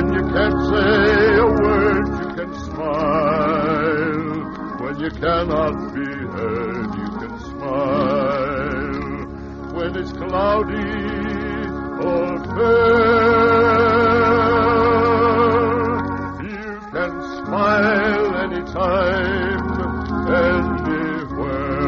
When you can't say a word, you can smile. When you cannot be heard, you can smile. When it's cloudy or fair, you can smile anytime, anywhere.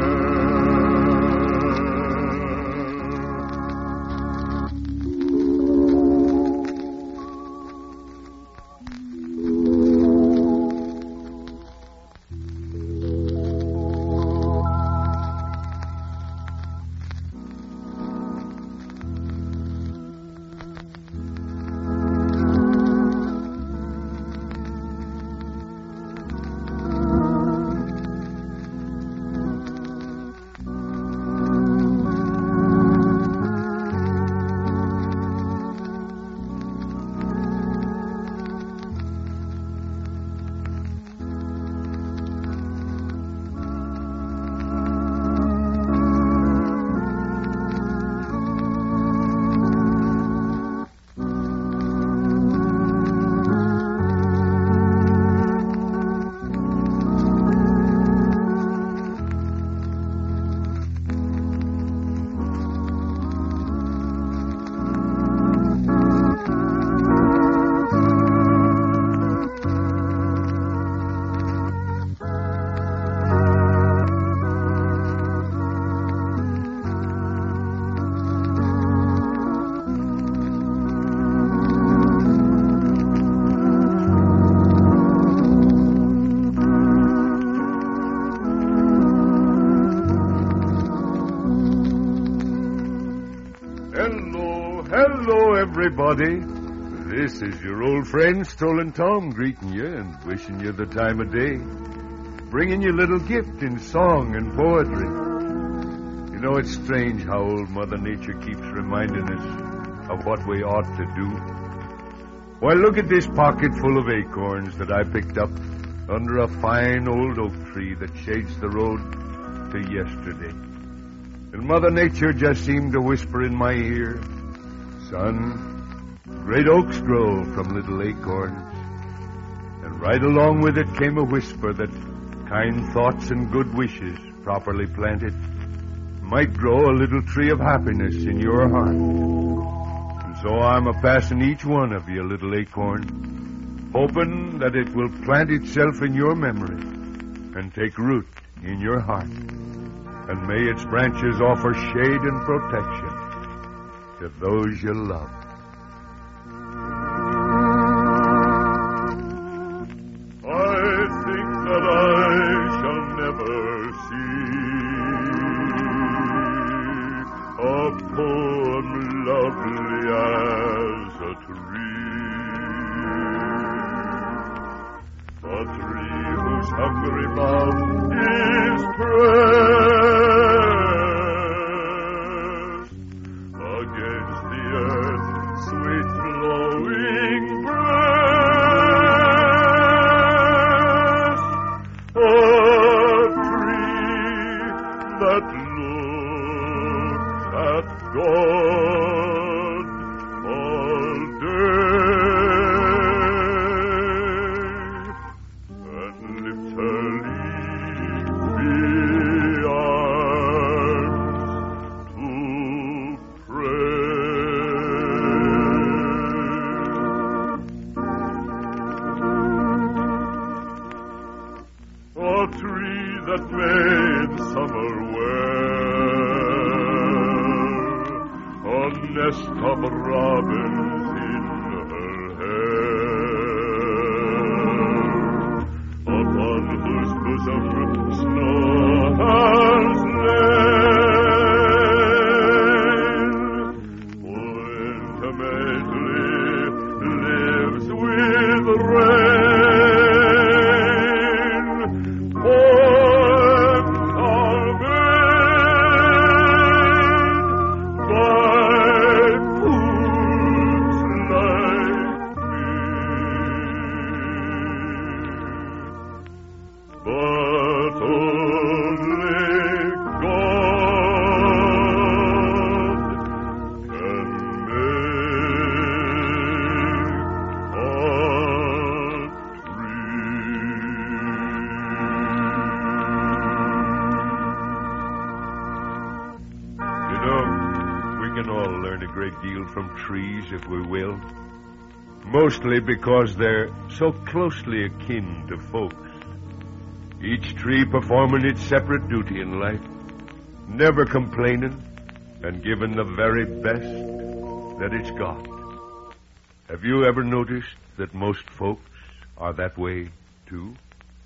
Everybody, this is your old friend Stolen Tom greeting you and wishing you the time of day, bringing you a little gift in song and poetry. You know, it's strange how old Mother Nature keeps reminding us of what we ought to do. Why, look at this pocket full of acorns that I picked up under a fine old oak tree that shades the road to yesterday. And Mother Nature just seemed to whisper in my ear, "Son, great oaks grow from little acorns." And right along with it came a whisper that kind thoughts and good wishes, properly planted, might grow a little tree of happiness in your heart. And so I'm a-passing each one of you a little acorn, hoping that it will plant itself in your memory and take root in your heart. And may its branches offer shade and protection to those you love. I think that I shall never see a poem lovely as a tree whose hungry mouth is pressed against the earth's sweet flowing breast, a tree that looks at God all day and lifts her leafy arms to pray. A tree that made summer well, a nest of robins in her hair, upon whose bosom snow has lain, who intimately lives with rain. Poems are made by fools steal from trees if we will. Mostly because they're so closely akin to folks. Each tree performing its separate duty in life, never complaining, and giving the very best that it's got. Have you ever noticed that most folks are that way, too?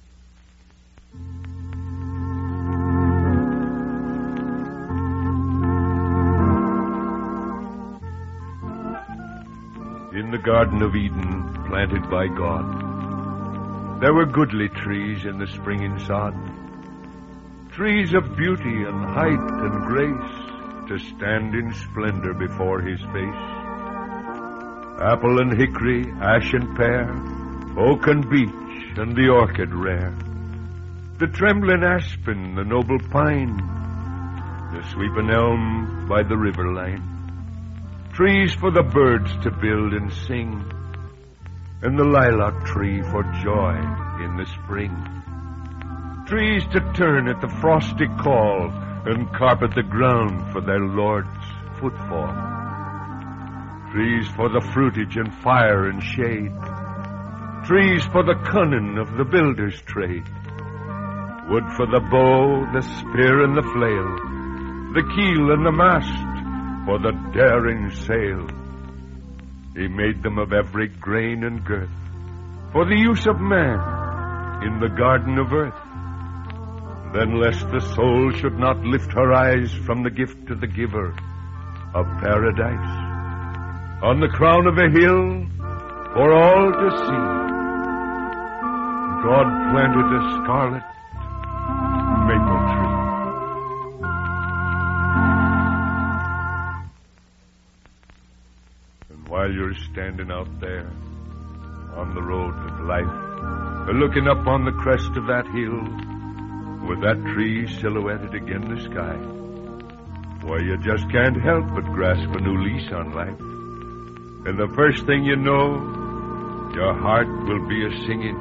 In the Garden of Eden, planted by God, there were goodly trees in the springing sod, trees of beauty and height and grace, to stand in splendor before his face. Apple and hickory, ash and pear, oak and beech, and the orchid rare, the trembling aspen, the noble pine, the sweeping elm by the river line, trees for the birds to build and sing, and the lilac tree for joy in the spring. Trees to turn at the frosty call and carpet the ground for their Lord's footfall. Trees for the fruitage and fire and shade. Trees for the cunning of the builder's trade. Wood for the bow, the spear and the flail, the keel and the mast for the daring sail. He made them of every grain and girth, for the use of man in the garden of earth. Then lest the soul should not lift her eyes from the gift to the giver of paradise, on the crown of a hill for all to see, God planted a scarlet maple tree. And while you're standing out there on the road of life, looking up on the crest of that hill, with that tree silhouetted against the sky, why, you just can't help but grasp a new lease on life. And the first thing you know, your heart will be a-singing.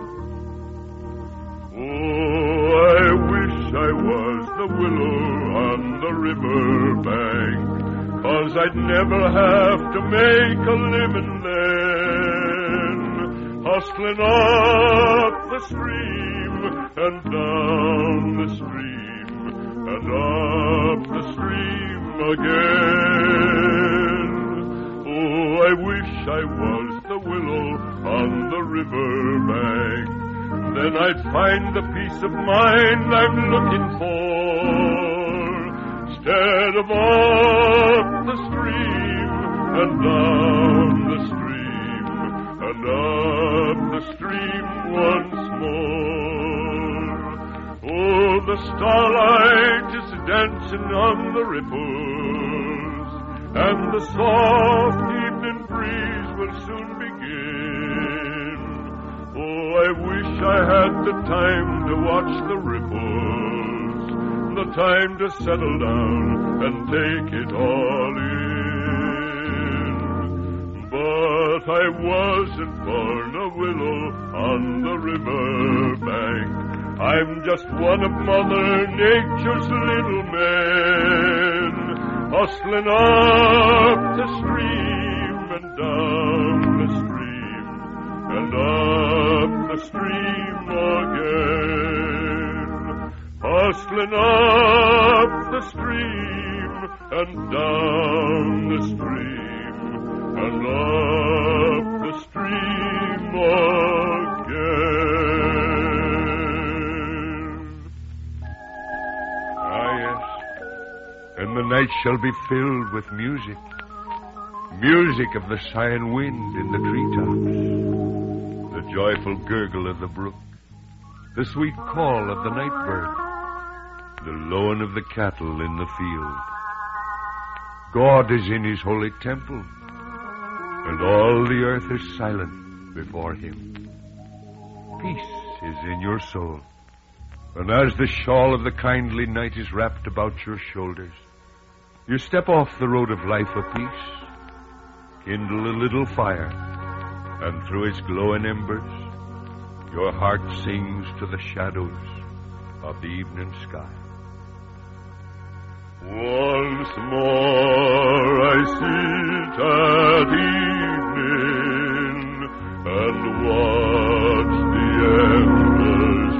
Oh, I wish I was the willow on the river bank, 'cause I'd never have to make a living then, hustling up the stream and down the stream and up the stream again. Oh, I wish I was the willow on the river bank. Then I'd find the peace of mind I'm looking for, instead of up the stream and down the stream and up the stream once more. Oh, the starlight is dancing on the ripples, and the soft evening breeze will soon begin. Oh, I wish I had the time to watch the ripples, the time to settle down and take it all in. But I wasn't born a willow on the river bank. I'm just one of Mother Nature's little men, hustling up the stream and down the stream and up the stream again, hustling up the stream and down the stream and up the stream again. Ah, yes, and the night shall be filled with music, music of the sighing wind in the treetops, the joyful gurgle of the brook, the sweet call of the night bird, the lowing of the cattle in the field. God is in his holy temple, and all the earth is silent before him. Peace is in your soul, and as the shawl of the kindly night is wrapped about your shoulders, you step off the road of life apiece, kindle a little fire, and through its glowing embers, your heart sings to the shadows of the evening sky. Once more I sit at evening and watch the embers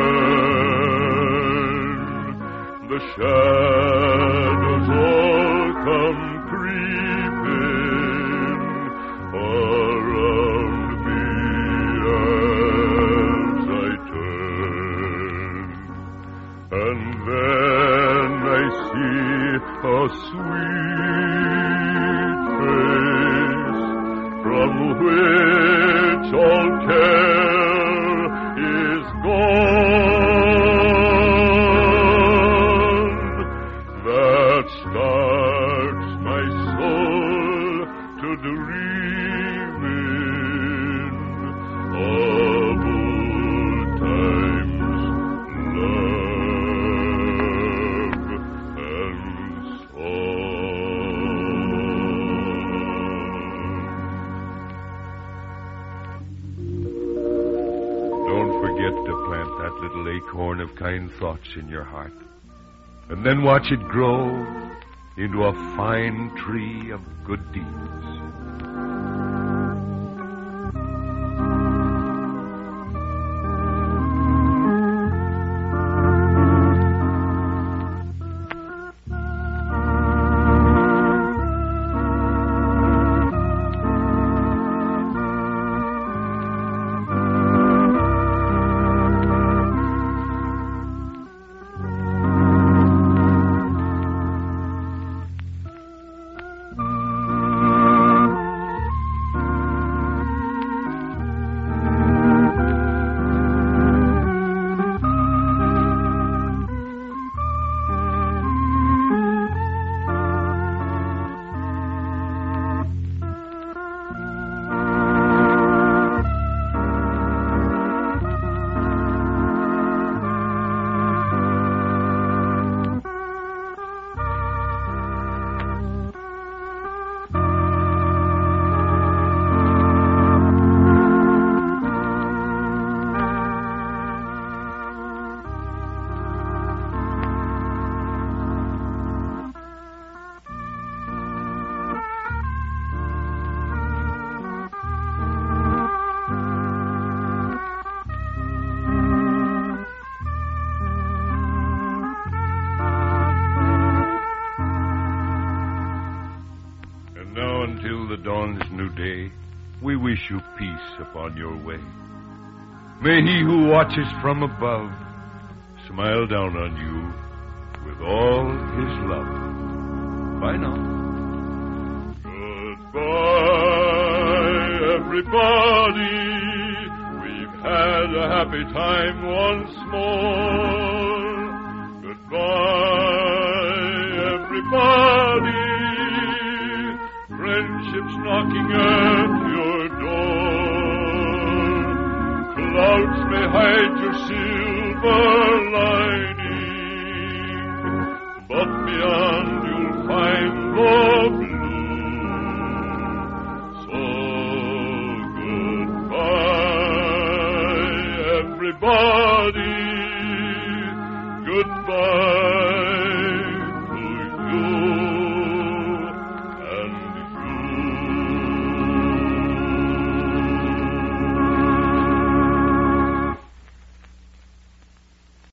burn. The shadows all come creeping around me as I turn. And then I see a sweet face from which all care is gone. That starts my soul to dreaming of old times, love and song. Don't forget to plant that little acorn of kind thoughts in your heart, and then watch it grow into a fine tree of good deeds. Until the dawn's new day, we wish you peace upon your way. May he who watches from above smile down on you with all his love. Bye now. Goodbye, everybody. We've had a happy time once more. Goodbye, everybody. Friendship's knocking at your door. Clouds may hide your silver lining, but beyond you'll find the blue. So goodbye, everybody. Goodbye.